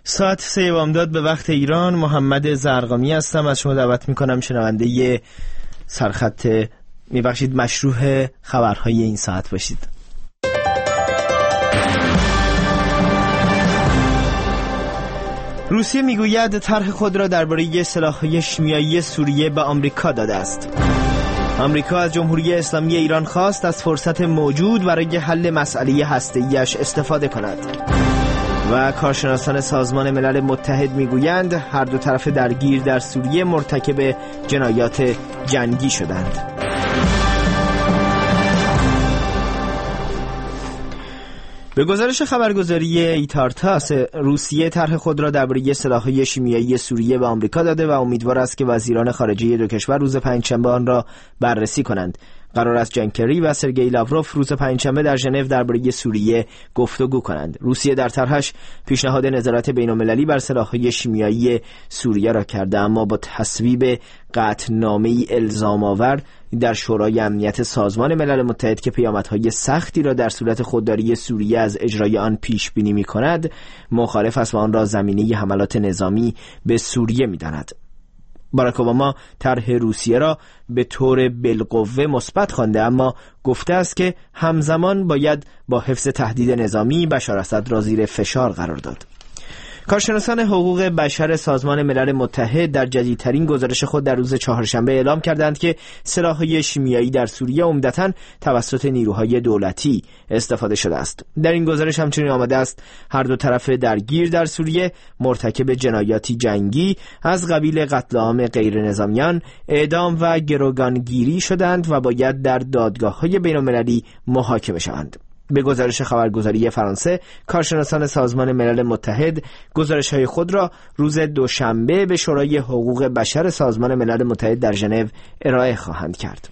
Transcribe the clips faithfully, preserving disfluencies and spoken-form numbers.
ساعت سه بامداد به وقت ایران. محمد زرقامی هستم. از شما دعوت میکنم شنونده سرخط میبخشید مشروع خبرهای این ساعت باشید. روسیه میگوید طرح خود را درباره سلاح‌های شیمیایی سوریه به آمریکا داده است. آمریکا از جمهوری اسلامی ایران خواست از فرصت موجود برای حل مسئله هسته‌ایش استفاده کند. و کارشناسان سازمان ملل متحد میگویند هر دو طرف درگیر در سوریه مرتکب جنایات جنگی شدند. به گزارش خبرگزاری ایتارتاس، روسیه طرح خود را درباره سلاح‌های شیمیایی سوریه به آمریکا داده و امیدوار است که وزیران خارجه دو کشور روز پنجشنبه آن را بررسی کنند. قرار است جان کری و سرگئی لاوروف روز پنجشنبه در ژنو درباره سوریه گفتگو کنند. روسیه در طرحش پیشنهاد نظارت بین‌المللی بر سلاح‌های شیمیایی سوریه را کرده، اما با تصویب قطعنامه‌ای الزام‌آور در شورای امنیت سازمان ملل متحد که پیامدهای سختی را در صورت خودداری سوریه از اجرای آن پیش بینی می‌کند، مخالف است و آن را زمینه حملات نظامی به سوریه می‌داند. باراک اوباما طرح روسیه را به طور بالقوه مثبت خوانده، اما گفته است که همزمان باید با حفظ تهدید نظامی بشار اسد را زیر فشار قرار داد. کارشناسان حقوق بشر سازمان ملل متحد در جدیدترین گزارش خود در روز چهارشنبه اعلام کردند که سلاح‌های شیمیایی در سوریه عمدتاً توسط نیروهای دولتی استفاده شده است. در این گزارش همچنین آمده است هر دو طرف درگیر در سوریه مرتکب جنایاتی جنگی از قبیل قتل عام غیر نظامیان، اعدام و گروگانگیری شدند و باید در دادگاه‌های بین‌المللی محاکمه شوند. به گزارش خبرگزاری فرانسه، کارشناسان سازمان ملل متحد گزارش‌های خود را روز دوشنبه به شورای حقوق بشر سازمان ملل متحد در ژنو ارائه خواهند کرد.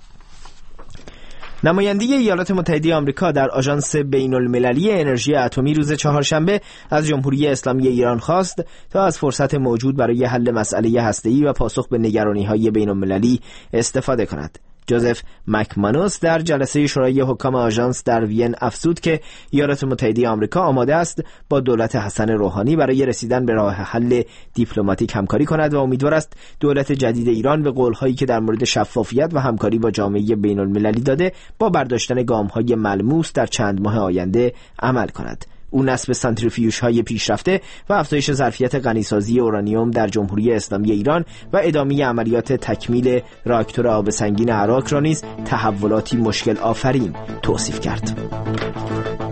نماینده ایالات متحده آمریکا در آژانس بین‌المللی انرژی اتمی روز چهارشنبه از جمهوری اسلامی ایران خواست تا از فرصت موجود برای حل مسئله هسته‌ای و پاسخ به نگرانی‌های بین‌المللی استفاده کند. جوزف مکمانوس در جلسه شورای حکام آژانس در وین افزود که ایالات متحده آمریکا آماده است با دولت حسن روحانی برای رسیدن به راه حل دیپلماتیک همکاری کند و امیدوار است دولت جدید ایران به قول‌هایی که در مورد شفافیت و همکاری با جامعه بین‌المللی داده با برداشتن گام‌های ملموس در چند ماه آینده عمل کند. او نصب سانتریفیوژهای پیشرفته و افزایش ظرفیت غنیسازی اورانیوم در جمهوری اسلامی ایران و ادامه عملیات تکمیل راکتور آب سنگین عراق را نیز تحولاتی مشکل آفرین توصیف کرد.